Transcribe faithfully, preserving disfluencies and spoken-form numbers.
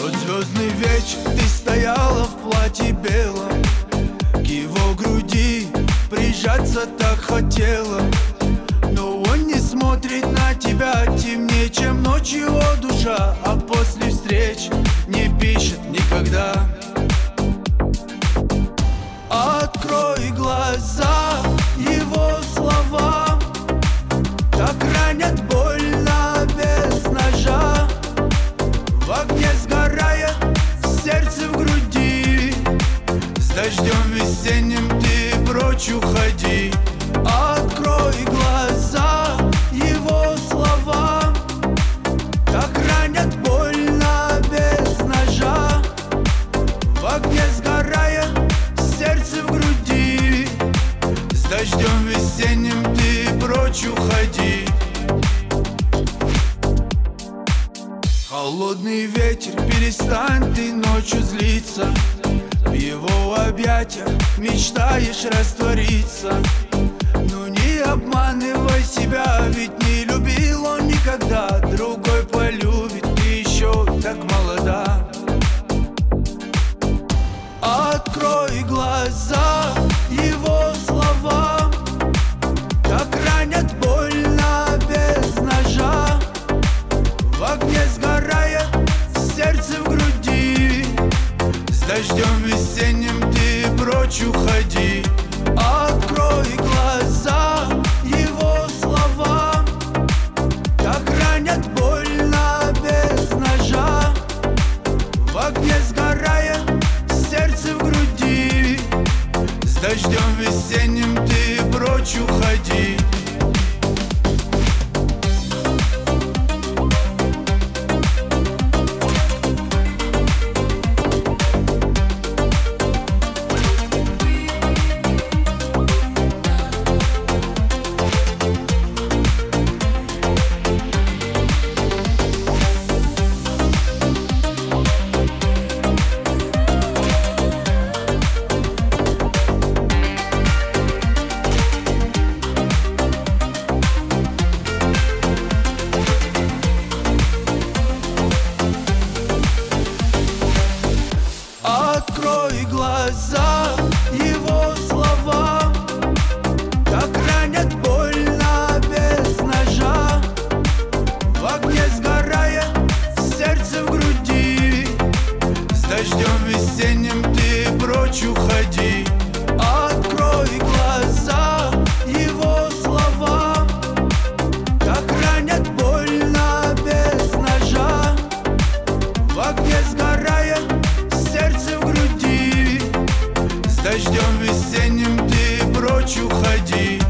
Тот звездный вечер ты стояла в платье белом, к его груди прижаться так хотела. Но он не смотрит на тебя, темнее, чем ночью его душа. А после встреч не пишет никогда. Открой глаза, его слова так ранят больно без ножа. В огне сгорая, сердце в груди, с дождем весенним ты прочь уходи. Открой глаза, его слова так ранят больно без ножа. В огне сгорая, сердце в груди, с дождем весенним ты прочь уходи. Холодный ветер, перестань ты ночью злиться, в его объятиях мечтаешь раствориться. Но не обманывай себя, ведь не любил он никогда. Другой полюбит, ты еще так молода. Открой глаза, его слова так ранят больно без ножа. В огне сгорая, сердце в груди, с дождем весенним ты прочь уходи. Открой глаза, его слова так ранят больно без ножа. В огне сгорая, сердце в груди, с дождем весенним ты прочь уходи. Открой глаза, его слова так ранят больно без ножа. В огне сгорая, сердце в груди, с дождем весенним ты прочь уходи. Открой глаза, его слова так ранят больно без ножа. В огне сгорая, сердце в груди, с дождем весенним ты прочь уходи.